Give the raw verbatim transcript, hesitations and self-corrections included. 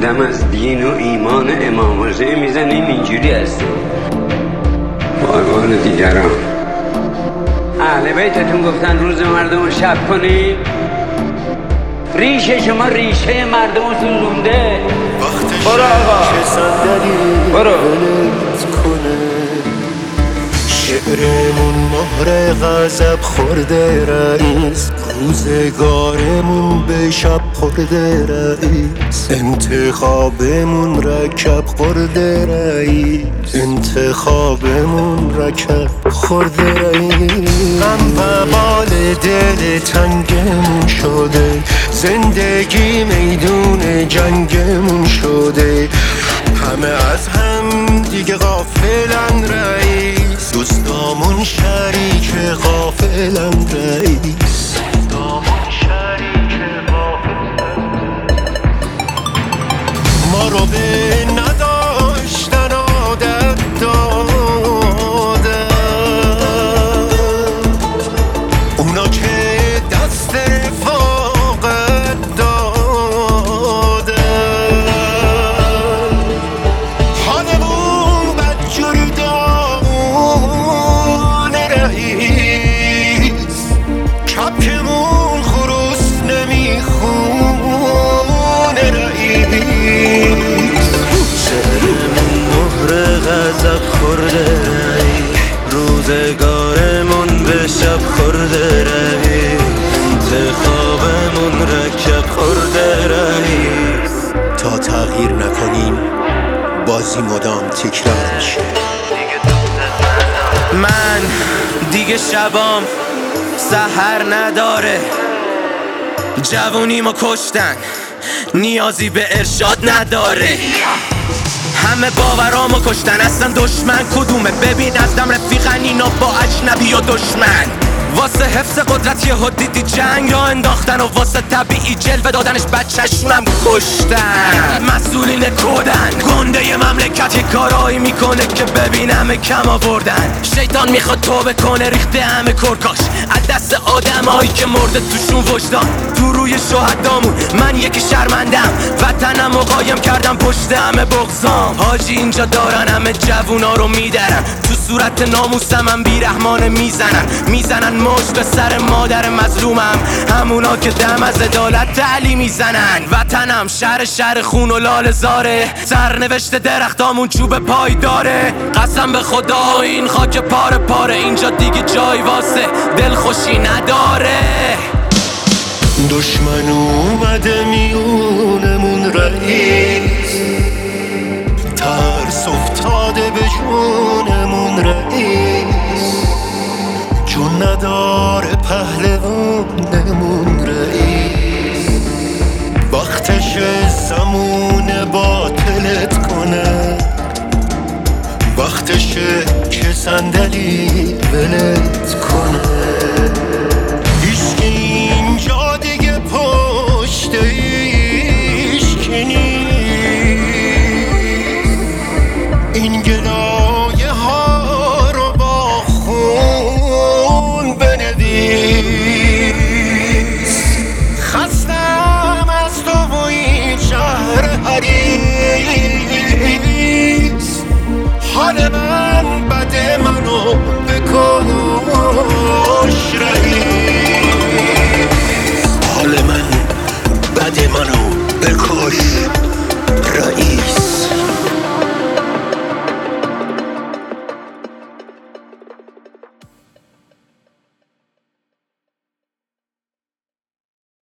دم از دین و ایمان امام حسین میزنیم اینجوری هست. بارمان دیگران اهل بیتتون گفتن روز مردم رو شب کنی، ریشه شما ریشه مردم رو سوزونده. برو آقا برو. شعرمون مهر غضب خورده رئیس، روزگارمون به شب خورده رئیس، انتخابمون رکب خورده رئیس، انتخابمون رکب خورده رئیس. غم و بال دل تنگمون شده، زندگی میدون جنگمون شده، همه از هم دیگه غافلن رئیس، دوستامون شریک غافلن رئیس، دوستامون شریک غافلن. ما رو به نداشتن عادت دادن، اونا که دست رفاقت دادن، حالمون بدجوری دان رئیس، کپکمون خروس نمیخونه رئیس. شعرمون مهر غضب خورده رئیس، روزگارمون به شب خورده رئیس، انتخابمون رکب خورده رئیس. تا تغییر نکنیم بازی مدام تکرار میشه. من دیگه شبام سحر نداره، جوونیمو کشتن نیازی به ارشاد نداره، همه باورامو کشتن اصلا دشمن کدومه؟ ببین ازدم رفیقن اینا با اجنبی و دشمن، واسه حفظ قدرت یه دیدی جنگ را انداختن و واسه طبیعی جلوه دادنش بچه‌شونم کشتن. مسئولین کودن گنده ی مملکت یه کارایی میکنه که ببین همه کم آوردن، شیطان میخواد توبه کنه ریخته همه کرکاش از دست آدم هایی که مرده توشون وجدان. تو روی شهدامون من یکی شرمندم، وطنم و قایم کردم پشت همه بغضام. حاجی اینجا دارن همه جوونا رو میدرن، تو صورت ناموسم هم بیرحمانه میزنن، میزنن مشت به سر مادر مظلومم، همونا که دم از عدالت تعلی میزنن. وطنم شهر شهر خون و لال زاره، سرنوشت درختامون چوب پای داره. قسم به خدا این خاک پاره پاره اینجا دیگه جای واسه دلخوشی نداره. دشمن اومده میونمون رئیس، ترس افتاده به جونمون رئیس، جون نداره پهلوان